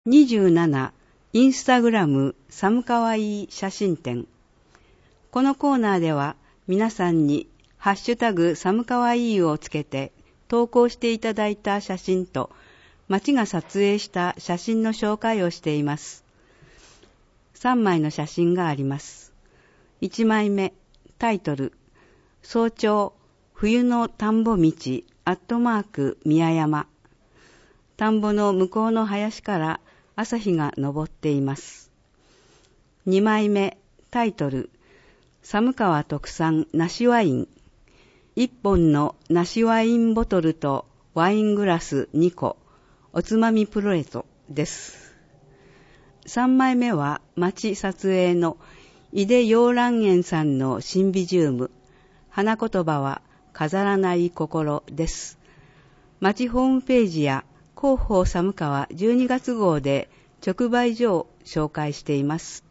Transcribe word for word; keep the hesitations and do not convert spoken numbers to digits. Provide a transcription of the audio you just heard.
にじゅうななインスタグラム寒かわいい写真展。このコーナーでは皆さんにハッシュタグ寒かわいいをつけて投稿していただいた写真と町が撮影した写真の紹介をしています。さんまいの写真があります。いちまいめ、タイトル、早朝冬の田んぼ道アットマーク宮山。田んぼの向こうの林から朝日が昇っています。にまいめ、タイトル、寒川特産梨ワイン。いっぽんの梨ワインボトルとワイングラスにこ、おつまみプレートです。さんまいめは町撮影の井出洋蘭園さんのシンビジウム。花言葉は飾らない心です。町ホームページや広報寒川じゅうにがつ号で直売所を紹介しています。